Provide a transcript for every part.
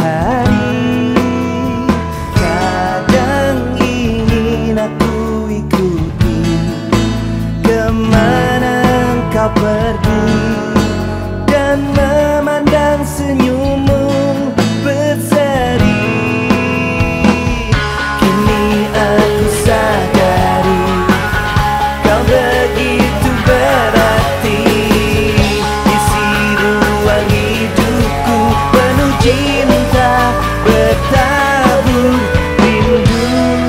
hari. Kadang ingin aku ikuti kemana engkau pergi, dan memandang senyummu berseri. Kini aku sadari kau begitu berarti, isi ruang hidupku penuh cinta bertabur rindu.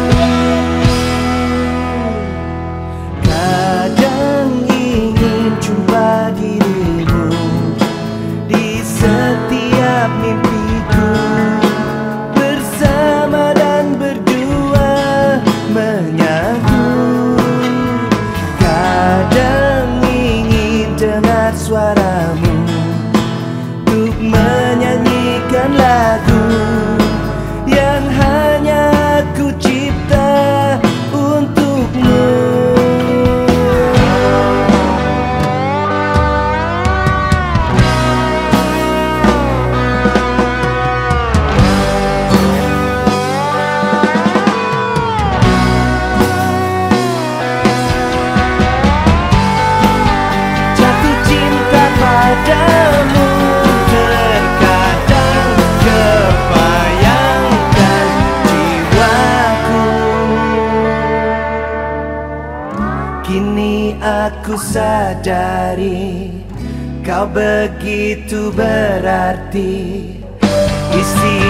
Kadang ingin jumpa dirimu di setiap mimpiku, bersama dan berdua menyatu. Kadang ingin dengar suaramu untuk menyanyikan lagu yang hanya aku cipta untukmu. Jatuh cinta padamu, terkadang kebayangkan jiwaku. Kini aku sadari kau begitu berarti, isi